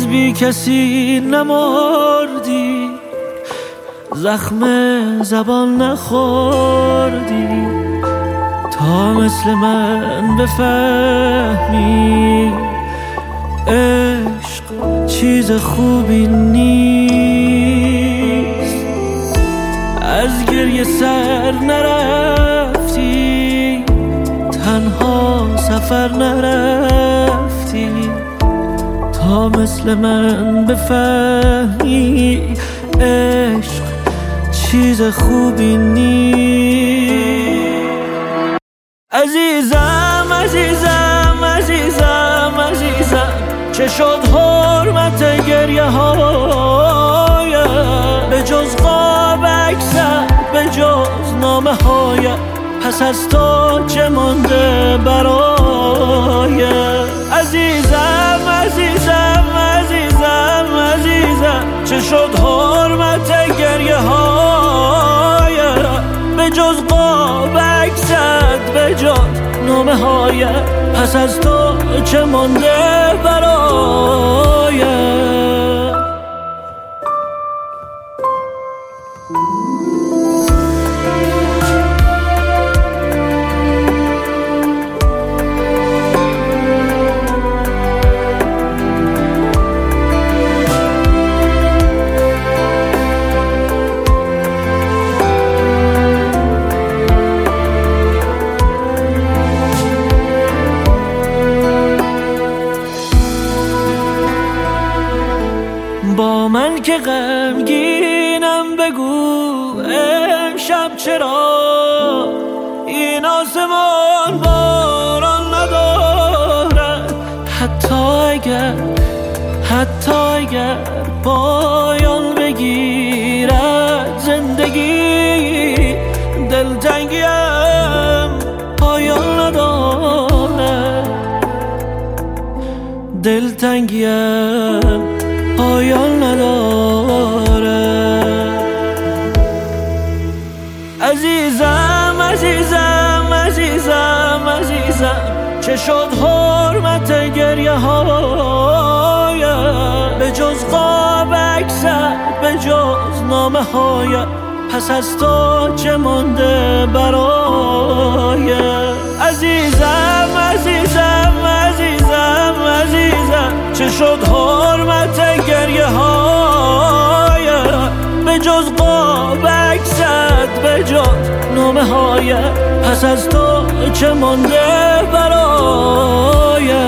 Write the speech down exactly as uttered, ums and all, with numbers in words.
هرگز بی کسی نمردی، زخم زبان نخوردی تا مثل من بفهمی عشق چیز خوبی نیست. از گریه سر نرفتی، تنها سفر نرفتی تا مثل من بفهمی عشق چیز خوبی نیست. عزیزم عزیزم عزیزم عزیزم چه شد حرمت گریه هایم، به جز قاب عکست به جز نامه هایم، پس از تو چه مانده برایم. عزیزم عزیزم عزیزم عزیزم چه شد حرمت گریه هایم، به جز قاب عکست به جز نامه هایم، پس از تو چه مانده برایم. با من که غمگینم بگو امشب چرا این آسمان باران ندارد، حتی اگر حتی اگر پایان بگیرد زندگی، دلتنگیم پایان ندارد، دلتنگیم پایان نداره. عزیزم عزیزم عزیزم عزیزم چه شد حرمت گریه هایم، به جز قاب عکست به جز نامه هایم، پس از تو چه مانده برایم. عزیزم عزیزم عزیزم عزیزم چه شد حرمت گریه هایم، به جز قاب عکست به جز نامه هایم، پس از تو چه مانده برایم.